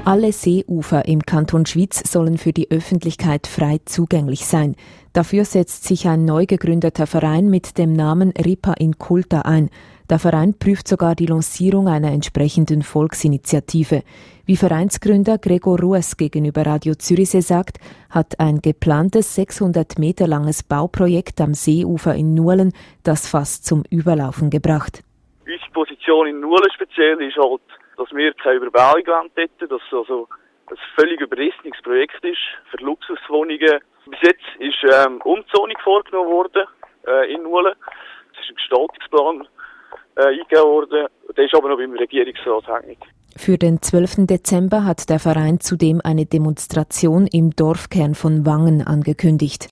Alle Seeufer im Kanton Schwyz sollen für die Öffentlichkeit frei zugänglich sein. Dafür setzt sich ein neu gegründeter Verein mit dem Namen Ripa Inculta ein. Der Verein prüft sogar die Lancierung einer entsprechenden Volksinitiative. Wie Vereinsgründer Gregor Ruess gegenüber Radio Zürichsee sagt, hat ein geplantes 600 Meter langes Bauprojekt am Seeufer in Nuelen das fast zum Überlaufen gebracht. Unsere Position in Nuelen speziell ist halt, dass wir keine Überbauung hätten, dass es also ein völlig überrissenes Projekt ist für Luxuswohnungen. Bis jetzt ist Umzonung vorgenommen worden in Nuelen. Es ist ein Gestaltungsplan eingegeben worden. Der ist aber noch beim Regierungsrat hängig. Für den 12. Dezember hat der Verein zudem eine Demonstration im Dorfkern von Wangen angekündigt.